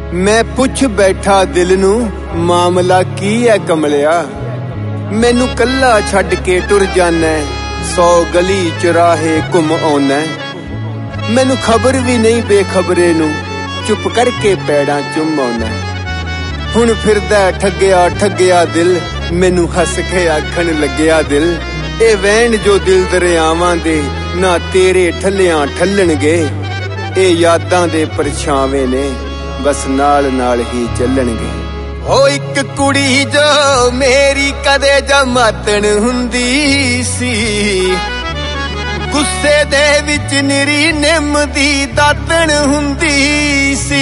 मैं पुछ बैठा दिल नू मामला की है कमलिया। मैनू कल्ला छड्ड के टुर जाना, 100 गली चुराहे घुम आना। मैनू खबर भी नहीं बेखबरे नू, चुप करके पैड़ां चुम आना। हुण फिरदा ठग्गिया ठग्गिया दिल, मैनू हस के आखण लग्गिया दिल। ए वैन जो दिल दरियावां दे, ना तेरे ठल्लियां ठल्लणगे। ए यादां दे परछावे ने, बस नाल नाल ही चलणगे। ओ इक कुड़ी जो मेरी कदे जमातन हुंदी सी, गुस्से दे विच निरी निम दी दातन हुंदी सी।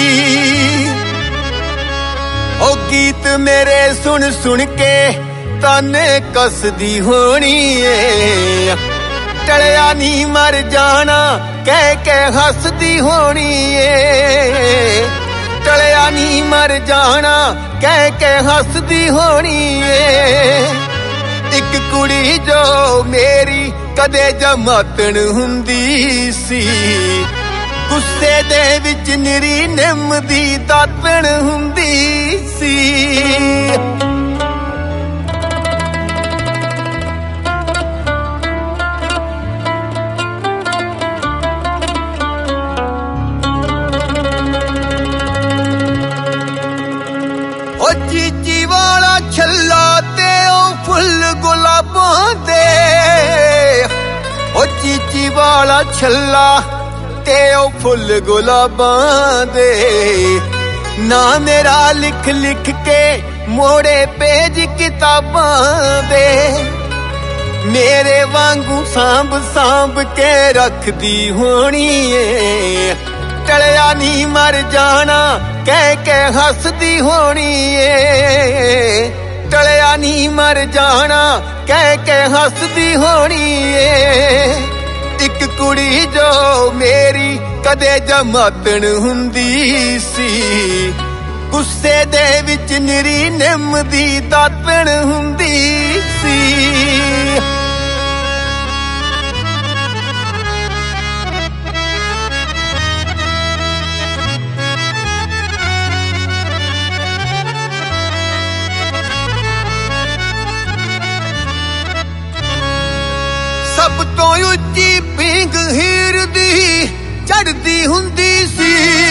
ओ गीत मेरे सुन सुन के ताने कसदी होनी ए, टलिया नी मर जाना कह के हसदी होनी ए। टलिया नी मर जाना कह के हसदी होनी ए। इक कुड़ी जो मेरी कदे जमातन हुंदी सी, गुस्से दे विच निरी निम दी दातन हुंदी सी। चीची वाला छल्ला ते ओ फुल गुलाबां दे। ओ चीची वाला छल्ला ते ओ फुल गुलाबां दे। ना मेरा लिख लिख के मोड़े पेज किताबां दे। मेरे वांगू सांभ सांभ के रखदी होनी ए। टलिया नी मर जाना कह के हसदी होनी ए। टलिया नी मर जाना कह के हसदी होनी ए। इक कुड़ी जो मेरी कदे जमातन हुंदी सी, गुस्से दे विच निरी निम दी दातन हुंदी सी। सब तो उच्ची पींग हीर दी चढ़दी हुंदी सी।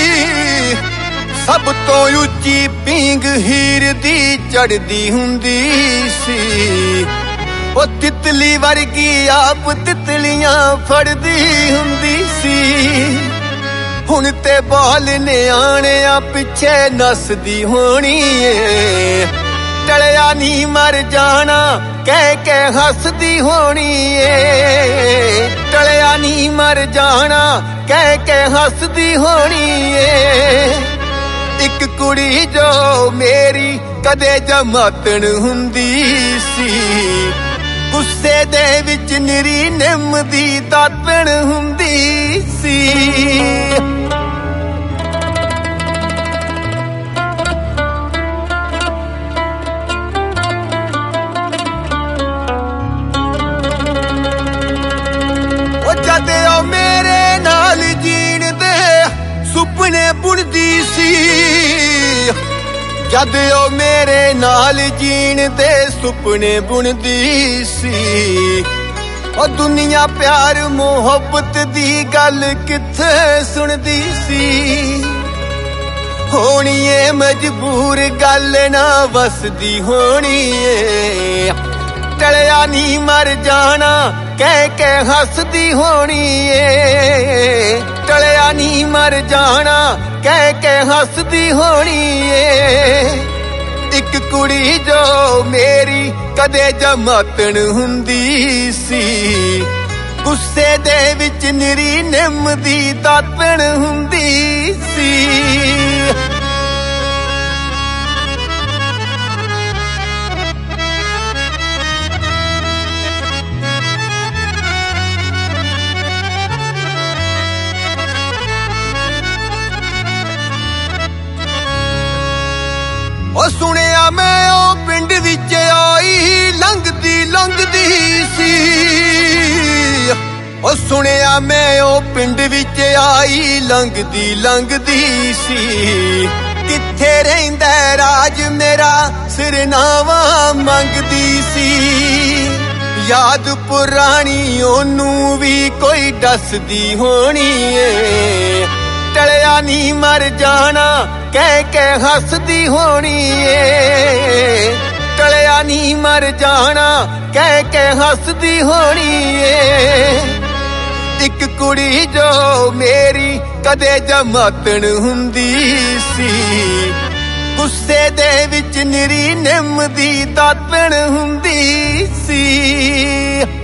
सब तो उच्ची पींग हीर दी चढ़दी हुंदी सी। ओ तितली वर्गी आप तितलियां फड़दी हुंदी सी। हुण ते बाल ने आने आ पिछे नसदी होनी ए। टलिया नी मर जाना कह के हसदी होनी ए। टलिया नी मर जाना कह के हसदी होनी ए। इक कुड़ी जो मेरी कदे जमातन हुंदी सी, गुस्से दे विच निरी निम दी दातन हुंदी सी। जदे ओ मेरे नाल जीण दे सुपने बुनदी सी। जदे ओ मेरे नाल जीण दे सुपने बुनदी सी। ओ दुनिया प्यार मोहब्बत दी गल किथे सुनदी सी। होनी ए मजबूर गल ना वसदी होनी ए। टलिया नी मर जाना कह के हसदी होनी ए। टलिया नी मर जाना कह के हसदी होनी ए। इक कुड़ी जो मेरी कदे जमातन हुंदी सी, गुस्से दे विच निरी निम दी दातन हुंदी सी। ओ सुनिया मैं ओ पिंड विच आई लंघदी लंघदी सी। ओ सुनिया मैं ओ पिंड विच आई लंघदी लंघदी सी। ਕਿੱਥੇ ਰਹਿੰਦਾ ਰਾਜ ਮੇਰਾ ਸਿਰਨਾਵਾ ਮੰਗਦੀ ਸੀ। ਯਾਦ ਪੁਰਾਣੀ ਉਹਨੂੰ ਵੀ ਕੋਈ ਦੱਸਦੀ ਹੋਣੀ ਏ। ਟਲਿਆ ਨੀ ਮਰ ਜਾਣਾ ਕਹਿ ਕੇ ਹੱਸਦੀ ਹੋਣੀ ਏ। ਟਲਿਆ ਨੀ ਮਰ ਜਾਣਾ ਕਹਿ ਕੇ ਹੱਸਦੀ ਹੋਣੀ ਏ। ਇੱਕ ਕੁੜੀ ਜੋ ਮੇਰੀ ਕਦੇ ਜਮਾਤਣ ਹੁੰਦੀ ਸੀ, ਗੁੱਸੇ ਦੇ ਵਿੱਚ ਨਿਰੀ ਨਿੰਮ ਦੀ ਦਾਤਣ ਹੁੰਦੀ ਸੀ।